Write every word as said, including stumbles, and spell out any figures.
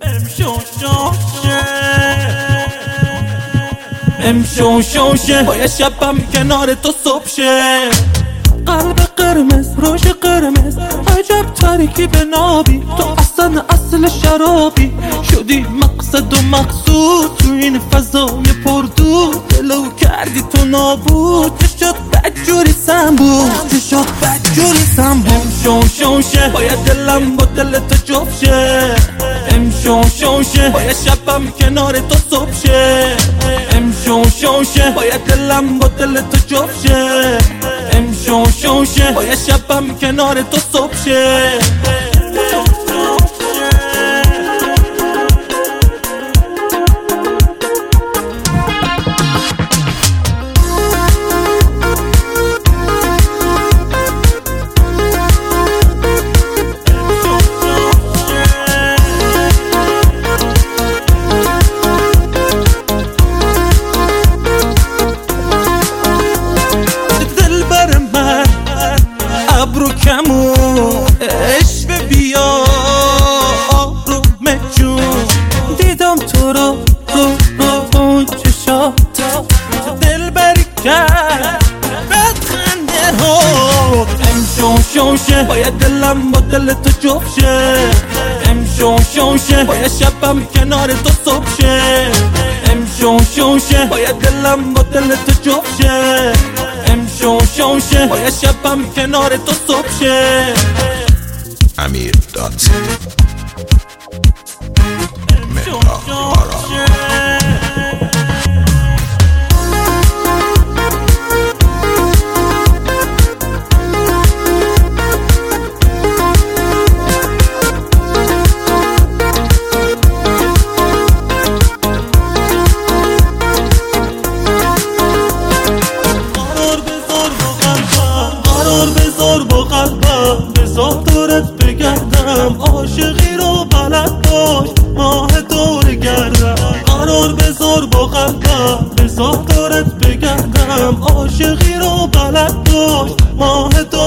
امشو شوشه باید شبم کنار تو صبح شه. قلب قرمز روش قرمز عجب تاریکی به نابی، تو اصلا اصل شرابی شدی مقصد و مقصود تو این فضای پردود، دلو کردی تو نابود، شد بدجوری سم بود، شد بدجوری سم بود. امشو شوشه باید دلم با دل تو جفت شه. امشو شوشه باید شبم کنار تو صبح شه. امشو شوشه باید دلم با دل تو جفت شه. امشو شوشه باید شبم کنار تو صبح شه. ابرو کمون عشق بیا آروم جون، دیدم تو رو رو رو اون چشات دل بری کرد بدخنده ها. امشو شوشه باید دلم با دل تو جفت شه. امشو شوشه باید شبم کنار تو صبح شه. امشو شوشه باید دلم با دل تو جفت شه. امشو شوشه باید شبم کنار تو صبح شه. امیر دات بذار با قلبم بذار دورت بگردم، عاشقی رو بلد باش ماه دور گردم. قرار بذار با قلبم بذار دورت بگردم، عاشقی رو بلد باش ماه دور